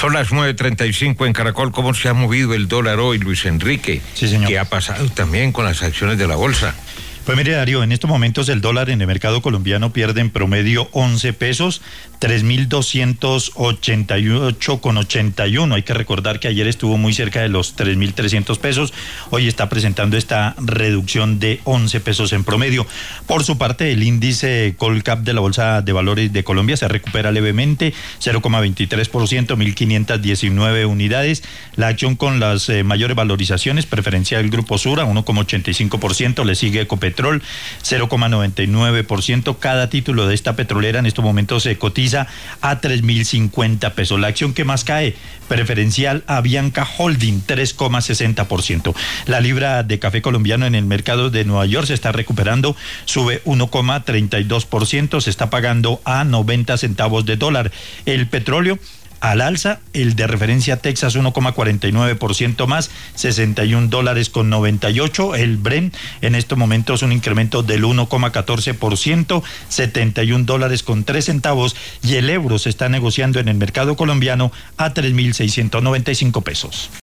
Son las 9:35 en Caracol. ¿Cómo se ha movido el dólar hoy, Luis Enrique? Sí, señor. ¿Qué ha pasado también con las acciones de la bolsa? Pues mire, Darío, en estos momentos el dólar en el mercado colombiano pierde en promedio 11 pesos, 3.288,81. Hay que recordar que ayer estuvo muy cerca de los 3.300 pesos. Hoy está presentando esta reducción de 11 pesos en promedio. Por su parte, el índice Colcap de la Bolsa de Valores de Colombia se recupera levemente, 0,23%, 1.519 unidades. La acción con las mayores valorizaciones, preferencial el Grupo Sura, 1,85%, le sigue Ecopetrol, 0,99%. Cada título de esta petrolera en estos momentos se cotiza a 3.050 pesos. La acción que más cae, preferencial Avianca Holding, 3,60%. La libra de café colombiano en el mercado de Nueva York se está recuperando, sube 1,32%, se está pagando a 90 centavos de dólar. El petróleo al alza, el de referencia Texas 1,49% más, $61.98. El Brent en estos momentos un incremento del 1,14%, $71.03. Y el euro se está negociando en el mercado colombiano a 3.695 pesos.